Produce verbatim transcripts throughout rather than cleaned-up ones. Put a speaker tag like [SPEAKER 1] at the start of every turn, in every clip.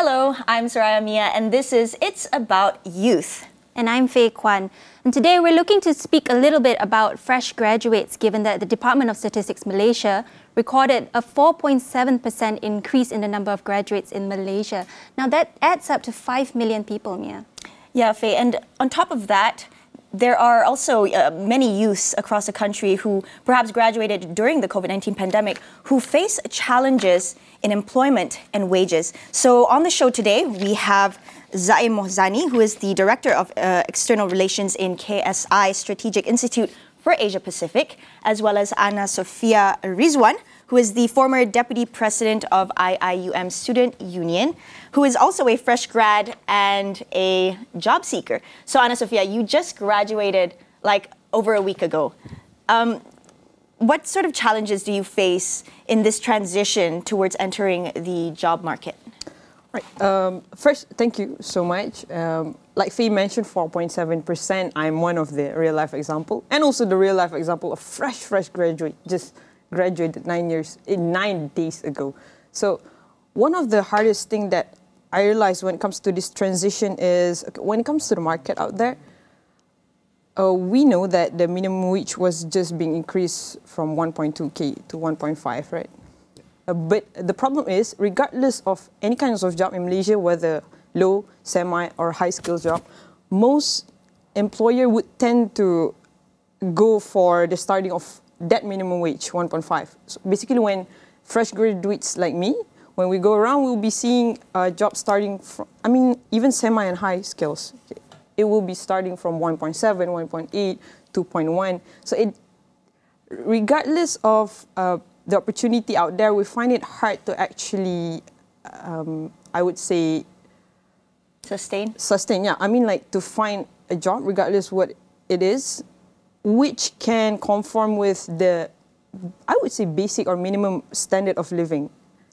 [SPEAKER 1] Hello, I'm Soraya Mia, and this is It's About Youth.
[SPEAKER 2] And I'm Faye Kwan. And today we're looking to speak a little bit about fresh graduates, given that the Department of Statistics Malaysia recorded a four point seven percent increase in the number of graduates in Malaysia. Now that adds up to five million people, Mia.
[SPEAKER 1] Yeah, Faye, and on top of that, there are also uh, many youths across the country who perhaps graduated during the COVID nineteen pandemic who face challenges in employment and wages. So on the show today, we have Zaim Mohzani, who is the Director of uh, External Relations in K S I Strategic Institute for Asia Pacific, as well as Ana Sofia Rizwan, who is the former Deputy President of I I U M Student Union, who is also a fresh grad and a job seeker. So Ana Sofia, you just graduated like over a week ago. Um, what sort of challenges do you face in this transition towards entering the job market?
[SPEAKER 3] Right. Um, first, thank you so much. Um, like Faye mentioned, four point seven percent. I'm one of the real life example, and also the real life example of fresh, fresh graduate. Just graduated nine years in nine days ago. So, one of the hardest thing that I realized when it comes to this transition is okay, when it comes to the market out there. Uh, we know that the minimum wage was just being increased from one point two K to one point five, right? Uh, but the problem is, regardless of any kinds of job in Malaysia, whether low, semi, or high skills job, most employer would tend to go for the starting of that minimum wage, one point five. So basically, when fresh graduates like me, when we go around, we'll be seeing a job starting from, I mean, even semi and high skills. It will be starting from one point seven, one point eight, two point one. So it, regardless of uh, the opportunity out there, we find it hard to actually, um, I would say,
[SPEAKER 1] sustain.
[SPEAKER 3] Sustain, yeah. I mean, like to find a job, regardless what it is, which can conform with the, I would say, basic or minimum standard of living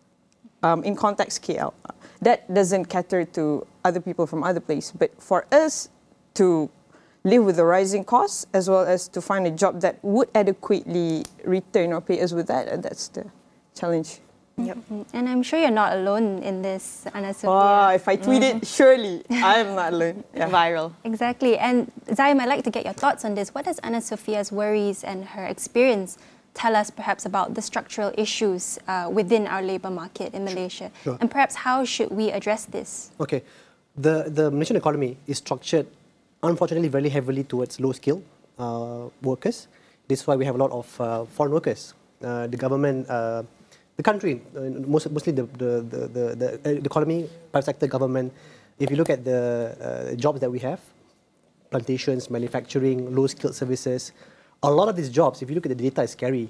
[SPEAKER 3] um, in context K L. That doesn't cater to other people from other places, but for us to live with the rising costs, as well as to find a job that would adequately return or pay us with that. And that's the challenge.
[SPEAKER 1] Yep.
[SPEAKER 2] Mm-hmm. And I'm sure you're not alone in this, Ana Sofia.
[SPEAKER 3] Oh, if I tweet it, surely I'm not alone.
[SPEAKER 1] Yeah. Viral.
[SPEAKER 2] Exactly. And Zaim, I'd like to get your thoughts on this. What does Ana Sofia's worries and her experience tell us perhaps about the structural issues uh, within our labour market in Malaysia?
[SPEAKER 4] Sure.
[SPEAKER 2] And perhaps how should we address this?
[SPEAKER 4] Okay. The, the Malaysian economy is structured, unfortunately, very heavily towards low-skilled uh, workers. This is why we have a lot of uh, foreign workers. Uh, the government, uh, the country, uh, most, mostly the, the, the, the, the economy, private sector government, if you look at the uh, jobs that we have, plantations, manufacturing, low-skilled services, a lot of these jobs, if you look at the data, is scary.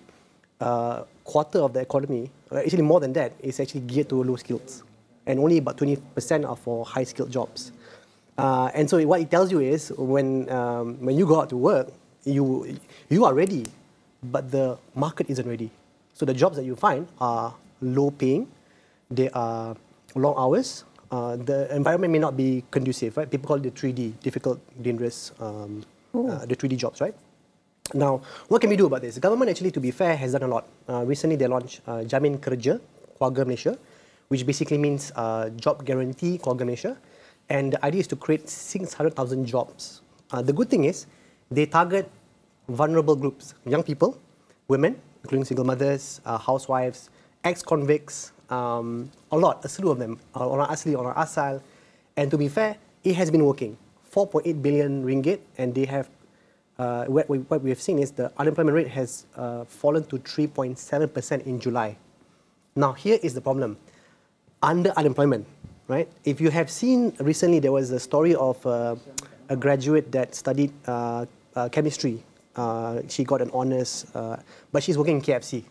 [SPEAKER 4] Uh, quarter of the economy, actually more than that, is actually geared to low skills. And only about twenty percent are for high-skilled jobs. Uh, and so what it tells you is, when um, when you go out to work, you you are ready, but the market isn't ready. So the jobs that you find are low-paying, they are long hours, uh, the environment may not be conducive, right? People call it the three D, difficult, dangerous, um, uh, the three D jobs, right? Now, what can we do about this? The government, actually, to be fair, has done a lot. Uh, recently, they launched uh, Jamin Kerja, Keluarga Malaysia, which basically means uh, job guarantee, Keluarga Malaysia. And the idea is to create six hundred thousand jobs. Uh, the good thing is, they target vulnerable groups, young people, women, including single mothers, uh, housewives, ex-convicts, um, a lot, a slew of them, uh, orang asli, orang asal. And to be fair, it has been working. four point eight billion ringgit, and they have Uh, what, we, what we have seen is the unemployment rate has uh, fallen to three point seven percent in July. Now, here is the problem. Under unemployment, right? If you have seen recently, there was a story of uh, a graduate that studied uh, uh, chemistry. Uh, she got an honours, uh, but she's working in K F C.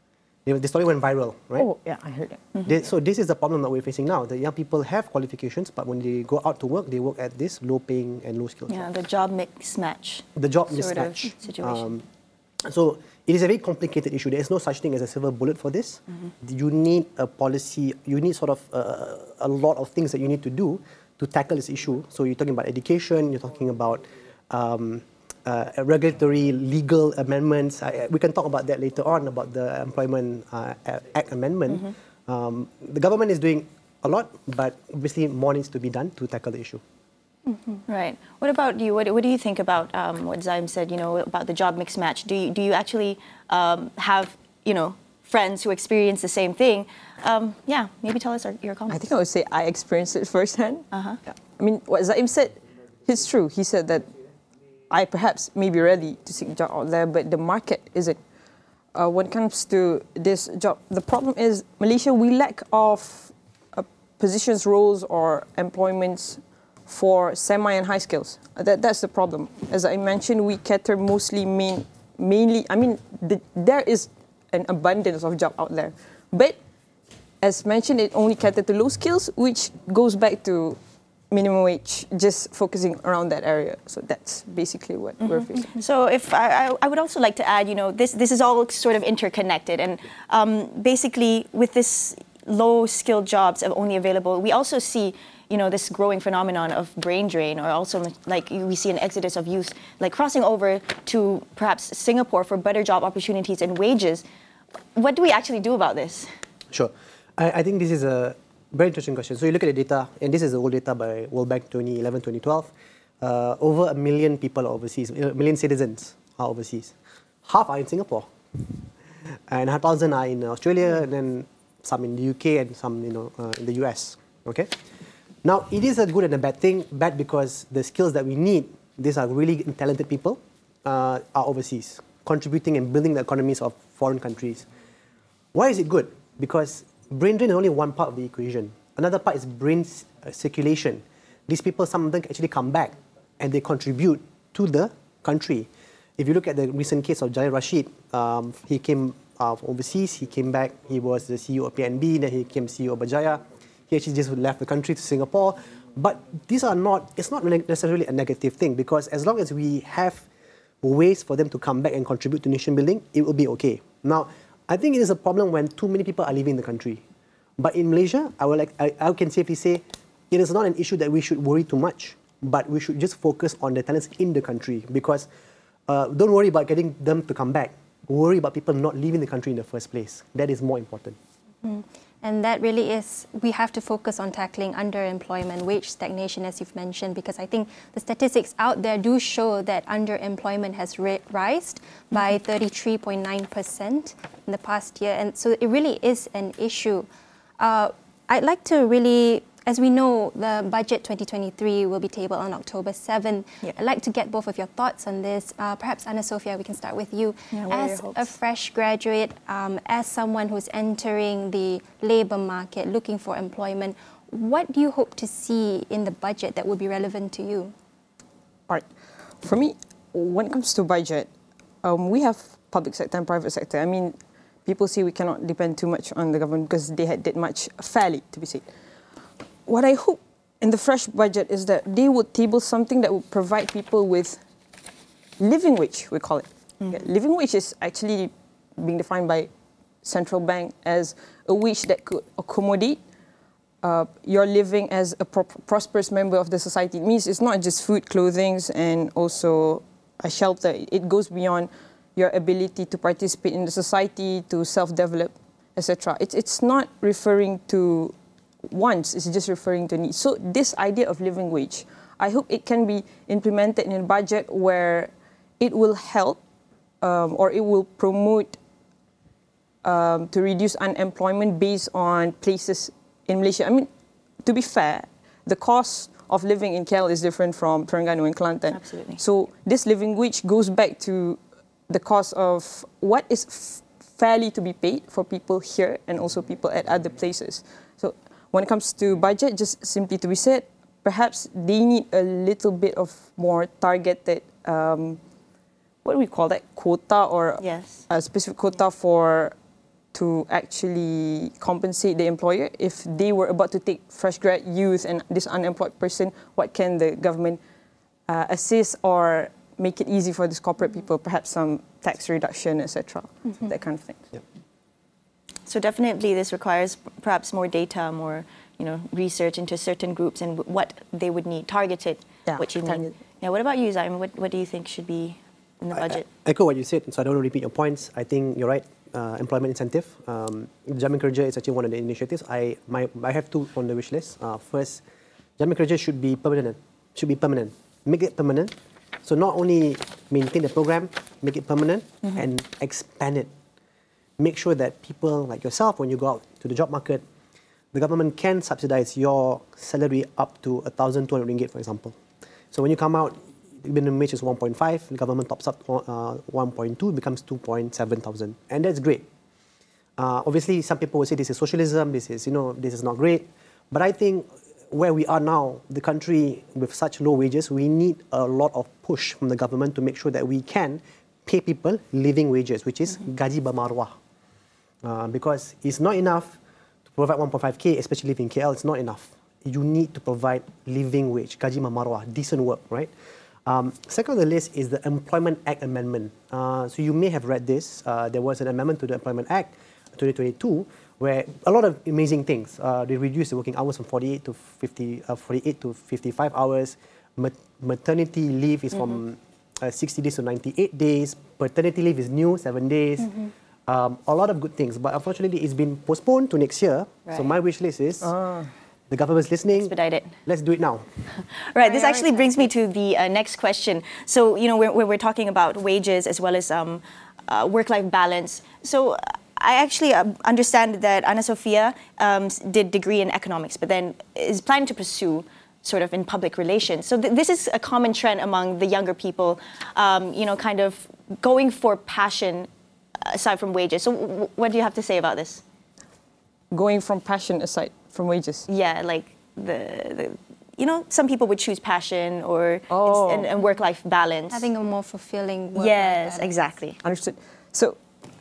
[SPEAKER 4] The story went viral, right?
[SPEAKER 3] Oh, yeah, I heard that.
[SPEAKER 4] Mm-hmm. They, so this is the problem that we're facing now. The young people have qualifications, but when they go out to work, they work at this low-paying and low-skilled
[SPEAKER 1] Yeah,
[SPEAKER 4] jobs.
[SPEAKER 1] the job mismatch.
[SPEAKER 4] The job
[SPEAKER 1] sort
[SPEAKER 4] mismatch.
[SPEAKER 1] of situation.
[SPEAKER 4] Um, so it is a very complicated issue. There is no such thing as a silver bullet for this. Mm-hmm. You need a policy. You need sort of uh, a lot of things that you need to do to tackle this issue. So you're talking about education. You're talking about um, uh, regulatory, legal amendments. I, we can talk about that later on, about the Employment uh, Act amendment. Mm-hmm. Um, the government is doing a lot, but obviously more needs to be done to tackle the issue.
[SPEAKER 1] Mm-hmm. Right. What about you? What, what do you think about um, what Zaim said, you know, about the job mismatch? Do you, do you actually um, have, you know, friends who experience the same thing? Um, yeah, maybe tell us our, your comments.
[SPEAKER 3] I think I would say I experienced it firsthand.
[SPEAKER 1] Uh-huh.
[SPEAKER 3] Yeah. I mean, what Zaim said, it's true. He said that I perhaps may be ready to seek a job out there, but the market isn't. Uh, when it comes to this job, the problem is Malaysia, we lack of uh, positions, roles, or employments for semi and high skills. That, that's the problem. As I mentioned, we cater mostly main, mainly, I mean, the, there is an abundance of job out there. But as mentioned, it only catered to low skills, which goes back to minimum wage, just focusing around that area. So that's basically what mm-hmm. we're facing.
[SPEAKER 1] So if I, I would also like to add, you know, this, this is all sort of interconnected. And um, basically with this low skilled jobs only available, we also see, you know, this growing phenomenon of brain drain, or also like we see an exodus of youth, like crossing over to perhaps Singapore for better job opportunities and wages. What do we actually do about this?
[SPEAKER 4] Sure. I, I think this is a very interesting question. So you look at the data, and this is the old data by World Bank twenty eleven twenty twelve. Uh, over a million people are overseas, a million citizens are overseas. Half are in Singapore. And one thousand are in Australia, and then some in the U K, and some, you know, uh, in the U S. Okay? Now, it is a good and a bad thing. Bad because the skills that we need, these are really talented people, uh, are overseas, contributing and building the economies of foreign countries. Why is it good? Because brain drain is only one part of the equation. Another part is brain uh, circulation. These people, some of them actually come back and they contribute to the country. If you look at the recent case of Jalil Rashid, um, he came uh, overseas, he came back, he was the C E O of P N B, then he became C E O of Berjaya. He actually just left the country to Singapore. But these are not, it's not necessarily a negative thing, because as long as we have ways for them to come back and contribute to nation building, it will be okay. Now, I think it is a problem when too many people are leaving the country. But in Malaysia, I, will like, I, I can safely say it is not an issue that we should worry too much, but we should just focus on the talents in the country, because uh, don't worry about getting them to come back. Worry about people not leaving the country in the first place. That is more important.
[SPEAKER 2] Mm. And that really is, we have to focus on tackling underemployment, wage stagnation, as you've mentioned, because I think the statistics out there do show that underemployment has ri- risen by thirty-three point nine percent in the past year. And so it really is an issue. Uh, I'd like to really, as we know, the budget twenty twenty-three will be tabled on October seventh. Yeah. I'd like to get both of your thoughts on this. Uh, perhaps, Anna Sophia, we can start with you.
[SPEAKER 1] Yeah,
[SPEAKER 2] as a fresh graduate, um, as someone who's entering the labour market, looking for employment, what do you hope to see in the budget that would be relevant to you?
[SPEAKER 3] All right. For me, when it comes to budget, um, we have public sector and private sector. I mean, people say we cannot depend too much on the government because they had did much fairly, to be said. What I hope in the fresh budget is that they would table something that would provide people with living wage, we call it. Mm. Okay. Living wage is actually being defined by central bank as a wage that could accommodate uh, your living as a pro- prosperous member of the society. It means it's not just food, clothing, and also a shelter. It goes beyond your ability to participate in the society, to self-develop, et cetera. It's it's not referring to wants, it's just referring to needs. So this idea of living wage, I hope it can be implemented in a budget where it will help um, or it will promote um, to reduce unemployment based on places in Malaysia. I mean, to be fair, the cost of living in K L is different from Terengganu and Kelantan.
[SPEAKER 1] Absolutely.
[SPEAKER 3] So this living wage goes back to the cost of what is f- fairly to be paid for people here and also people at other places. So when it comes to budget, just simply to be said, perhaps they need a little bit of more targeted, um, what do we call that, quota or
[SPEAKER 1] yes.
[SPEAKER 3] a specific quota for to actually compensate the employer. If they were about to take fresh grad youth and this unemployed person, what can the government uh, assist or make it easy for these corporate people, perhaps some tax reduction, et cetera, mm-hmm. that kind of thing.
[SPEAKER 4] Yeah.
[SPEAKER 1] So definitely this requires perhaps more data, more, you know, research into certain groups and what they would need, targeted,
[SPEAKER 3] yeah,
[SPEAKER 1] what you
[SPEAKER 3] targeted.
[SPEAKER 1] need. Yeah, what about you, Zaim? What, what do you think should be in the budget?
[SPEAKER 4] I, I echo what you said, so I don't want to repeat your points. I think you're right. uh, employment incentive. Um, Jamin Kerja is actually one of the initiatives. I my I have two on the wish list. Uh, first, Jamin Kerja should be permanent. Should be permanent. Make it permanent. So not only maintain the program, make it permanent, mm-hmm. and expand it. Make sure that people like yourself, when you go out to the job market, the government can subsidize your salary up to one thousand two hundred ringgit, for example. So when you come out, minimum wage is one point five, the government tops up uh, one point two, becomes two point seven thousand. And that's great. Uh, obviously, some people will say this is socialism, this is, you know, this is not great. But I think where we are now, the country with such low wages, we need a lot of push from the government to make sure that we can pay people living wages, which is mm-hmm. gaji bermaruah. Uh, because it's not enough to provide one point five K, especially living in K L, it's not enough. You need to provide living wage, gaji bermaruah, decent work, right? Um, second on the list is the Employment Act Amendment. Uh, so you may have read this. Uh, there was an amendment to the Employment Act twenty twenty-two where a lot of amazing things. Uh, they reduced the working hours from forty-eight to fifty, uh, forty-eight to fifty-five hours. Mat- maternity leave is mm-hmm. from uh, sixty days to ninety-eight days. Paternity leave is new, seven days. Mm-hmm. Um, a lot of good things, but unfortunately it's been postponed to next year. Right. So my wish list is, uh. the government's listening.
[SPEAKER 1] Expedite it.
[SPEAKER 4] Let's do it now.
[SPEAKER 1] Right. This actually brings me to the uh, next question. So, you know, we're, we're talking about wages as well as um, uh, work-life balance. So I actually uh, understand that Ana Sofia um, did degree in economics, but then is planning to pursue sort of in public relations. So th- this is a common trend among the younger people, um, you know, kind of going for passion aside from wages. So w- what do you have to say about this?
[SPEAKER 3] Going from passion aside from wages?
[SPEAKER 1] Yeah, like the, the you know, some people would choose passion or
[SPEAKER 3] oh.
[SPEAKER 1] and, and work-life balance.
[SPEAKER 2] Having a more fulfilling work-life
[SPEAKER 1] Yes,
[SPEAKER 2] balance.
[SPEAKER 1] exactly.
[SPEAKER 3] Understood. So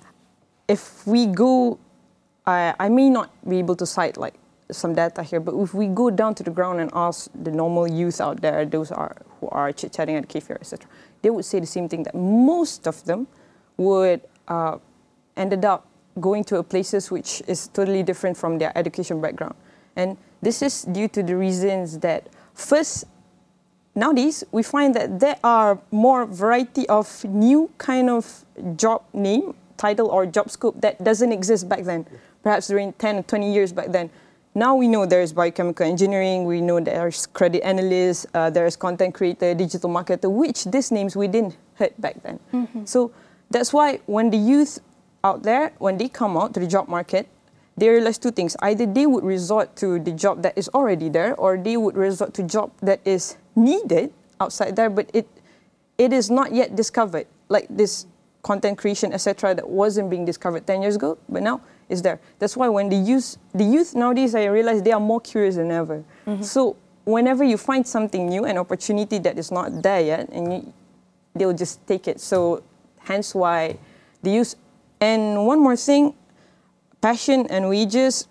[SPEAKER 3] if we go, I, I may not be able to cite like some data here, but if we go down to the ground and ask the normal youth out there, those are who are chit-chatting at the cafe, et cetera, they would say the same thing, that most of them would uh, ended up going to a places which is totally different from their education background. And this is due to the reasons that, first, nowadays we find that there are more variety of new kind of job name, title or job scope that doesn't exist back then, perhaps during ten or twenty years back then. Now we know there's biochemical engineering, we know there's credit analyst, uh, there's content creator, digital marketer, which these names we didn't heard back then. Mm-hmm. So that's why when the youth out there, when they come out to the job market, they realize two things. Either they would resort to the job that is already there, or they would resort to job that is needed outside there, but it it is not yet discovered. Like this content creation, et cetera, that wasn't being discovered ten years ago, but now is there. That's why when the youth, the youth nowadays, I realize they are more curious than ever. Mm-hmm. So whenever you find something new, an opportunity that is not there yet, and you, they'll just take it. So hence why the youth. And one more thing, passion and wages,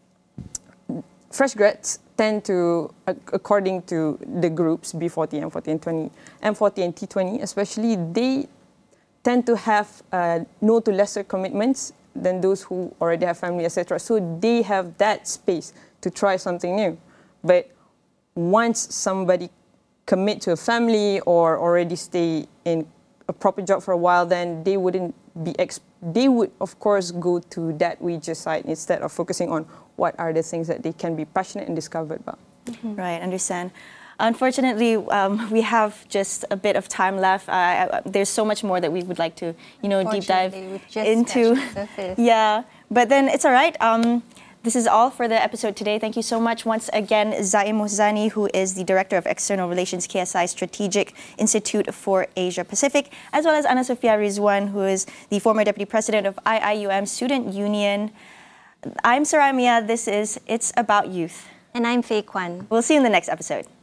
[SPEAKER 3] fresh grads tend to, according to the groups, B forty, M forty, and twenty, M forty and T twenty especially, they tend to have uh, no to lesser commitments than those who already have family, et cetera. So they have that space to try something new. But once somebody commit to a family or already stay in a proper job for a while, then they wouldn't be exp- they would of course go to that wages side instead of focusing on what are the things that they can be passionate and discovered about.
[SPEAKER 1] Mm-hmm. Right, understand. Unfortunately, um, we have just a bit of time left. Uh, I, there's so much more that we would like to, you know, deep dive into. Yeah, but then it's all right. Um, This is all for the episode today. Thank you so much once again, Zaim Mohzani, who is the Director of External Relations, K S I Strategic Institute for Asia Pacific, as well as Ana Sofia Rizwan, who is the former Deputy President of I I U M Student Union. I'm Saramia. This is It's About Youth.
[SPEAKER 2] And I'm Fei Kwan.
[SPEAKER 1] We'll see you in the next episode.